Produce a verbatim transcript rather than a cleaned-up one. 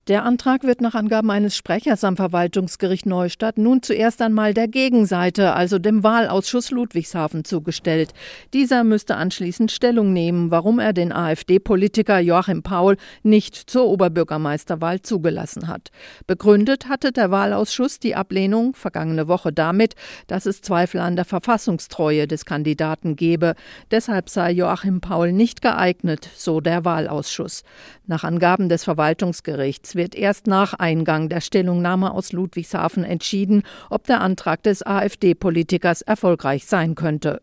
Der Antrag wird nach Angaben eines Sprechers am Verwaltungsgericht Neustadt nun zuerst einmal der Gegenseite, also dem Wahlausschuss Ludwigshafen, zugestellt. Dieser müsste anschließend Stellung nehmen, warum er den AfD-Politiker Joachim Paul nicht zur Oberbürgermeisterwahl zugelassen hat. Begründet hatte der Wahlausschuss die Ablehnung vergangene Woche damit, dass es Zweifel an der Verfassungstreue des Kandidaten gebe. Deshalb sei Joachim Paul nicht geeignet, so der Wahlausschuss. Nach Angaben des Verwaltungsgerichts wird erst nach Eingang der Stellungnahme aus Ludwigshafen entschieden, ob der Antrag des AfD-Politikers erfolgreich sein könnte.